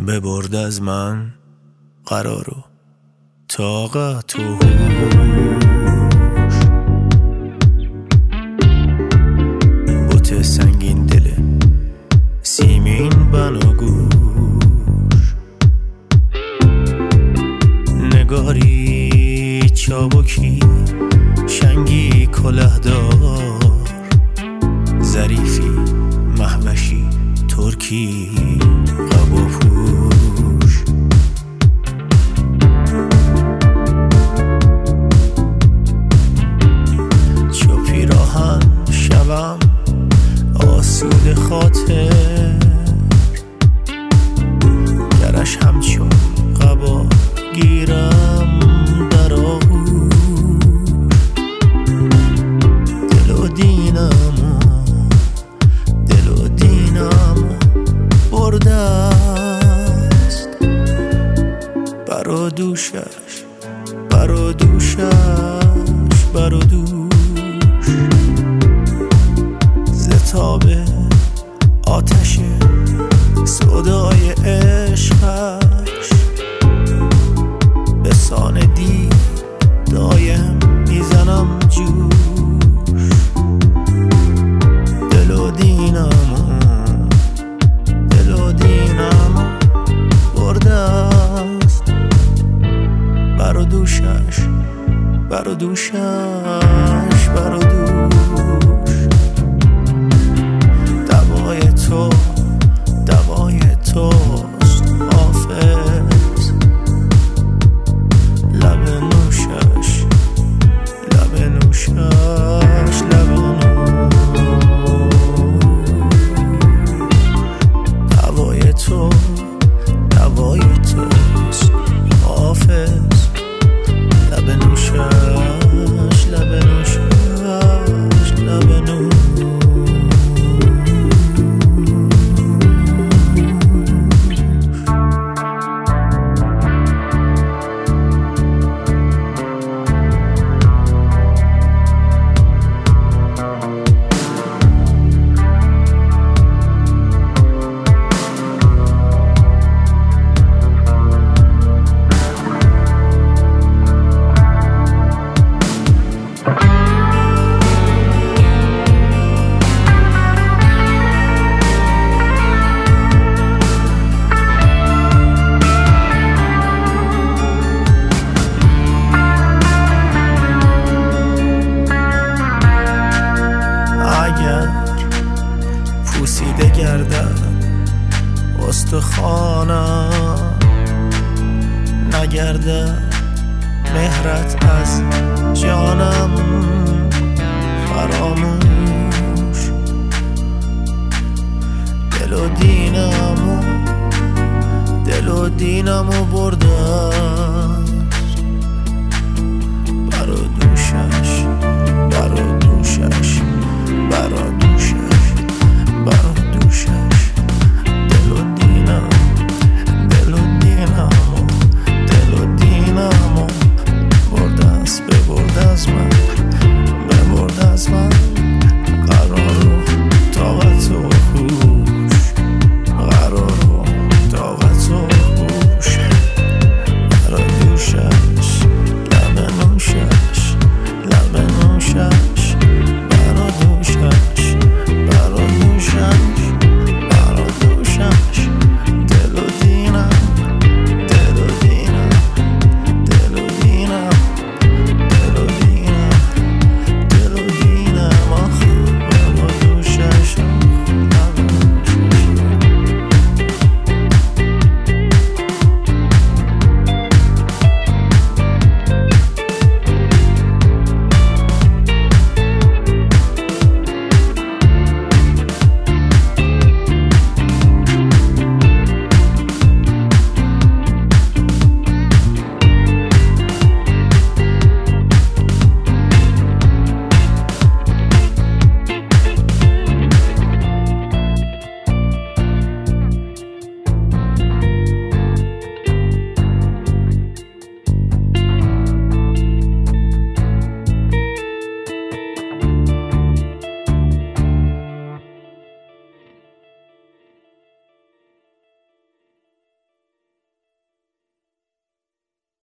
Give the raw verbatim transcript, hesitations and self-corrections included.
ببرد از من قرار و طاقت و هوش. بوت سنگین دل سیمین بناگوش، نگاری چابکی شنگی کلهدار، ظریفی محوشی ترکی قب و پوش. چو پیراهن شوم آسود خاطر، گرش همچون قبا گیرم در آغوش. دل و دینم دل و دینم برده است، بر و دوشش بر و دوشش بر و دوش. ز آتش سودای عشقش به سان دی دایم میزنم جوش. دل و دینم دل و دینم برده است، بر و دوشش بر و دوشش بر و دوش. دوای تو دوای توست حافظ، لب نوشش لب نوشش لب نوش. دوای تو دوای توست حافظ، لب نوشش لب نوشش لب نوش. پوسیده گردد استخوانم، نگردد مهرت از جانم فراموش. دل و دینم دل و دینم برده